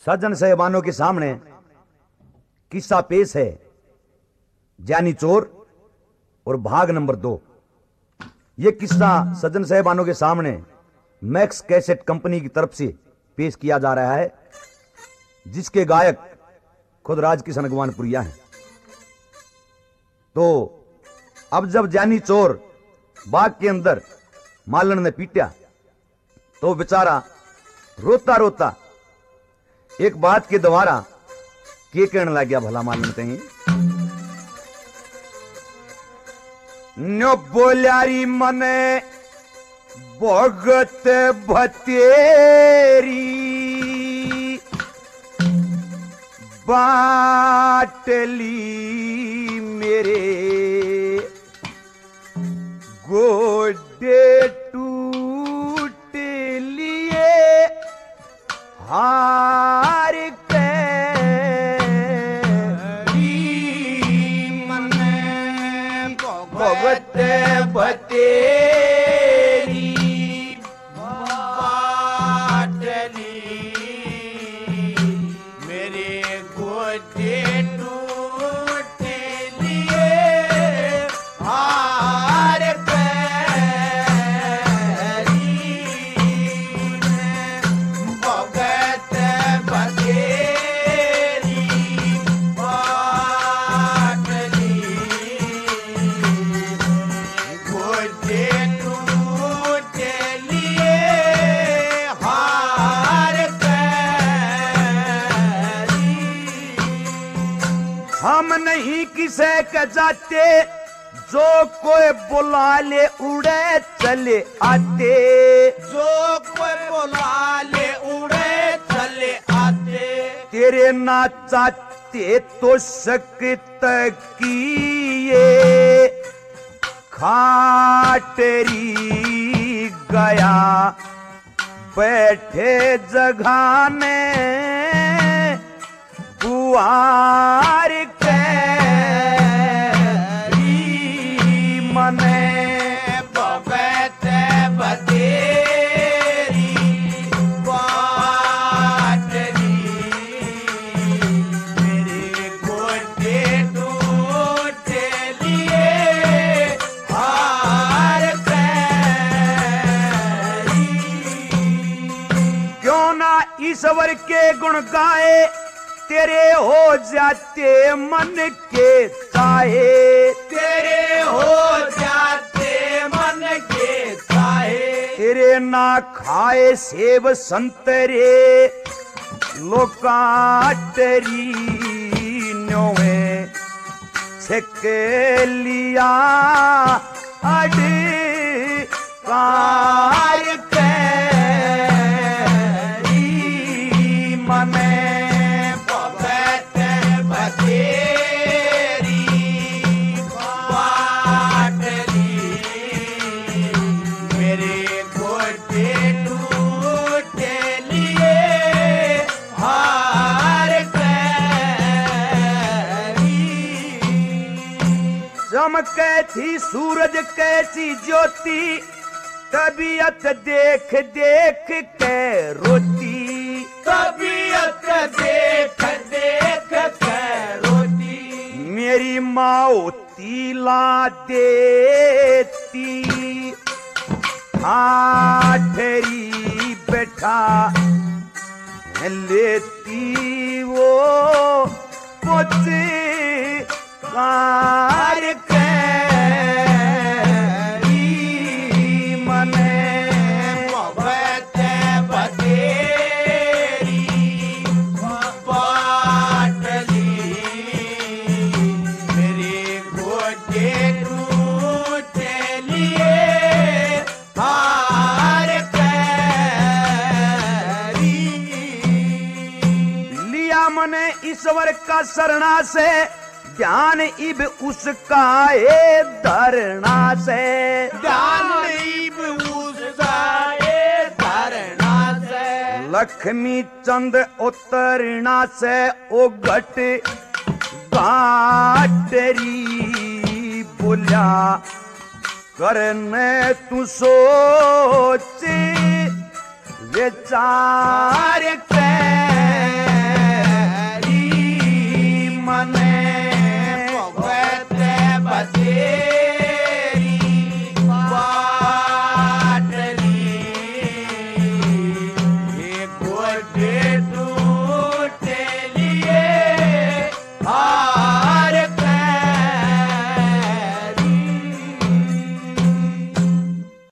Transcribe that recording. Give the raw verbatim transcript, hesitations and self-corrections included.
सज्जन साहिबानों के सामने किस्सा पेश है ज्ञानी चोर और भाग नंबर दो। यह किस्सा सज्जन साहिबानों के सामने मैक्स कैसेट कंपनी की तरफ से पेश किया जा रहा है, जिसके गायक खुद राजकिशन अगवानपुरिया हैं। तो अब जब ज्ञानी चोर बाग के अंदर मालन ने पीटा तो बेचारा रोता रोता एक बात के द्वारा के कहने लग गया, भला मालन कहीं न्यो बोल्यारी मने भगत भतेरी बाटली मेरे गोडे टूट लिए हार के मने भगत भतेरी बाटली मेरे गोडे टूट लिए हार हम नहीं किसे के जाते, जो कोई बुला ले उड़े चले आते, जो कोई बुला ले उड़े चले आते। तेरे ना चाहते तो सकत किए खाटरी गया बैठे जगह में बुआर मने भगत भतेरी बाटली मेरे गोडे टूट लिए हार क्यों ना ईश्वर के गुण गाए, तेरे हो जाते मन के चाहे, तेरे हो जाते मन के चाहे। तेरे ना खाए सेब संतरे लोकाटरी न्योए छक लिया अड कार कैरी मने चमके थी सूरज कैसी ज्योति, तबीयत देख देख के रोती, तबीयत देख देख के रोती। मेरी माँ तीला देती आठरी बैठा लेती वो पोते कार कैरी मने भगत भतेरी बाटली मेरे गोडे टूट लिए हार कैरी लिया मने ईश्वर का शरणा से, ध्यान इब उसका ए धरना से, ध्यान इब उसका ए धरना से। लक्ष्मी चंद उतरना से ओ घट बाटरी बोल्या करने तू सोच विचार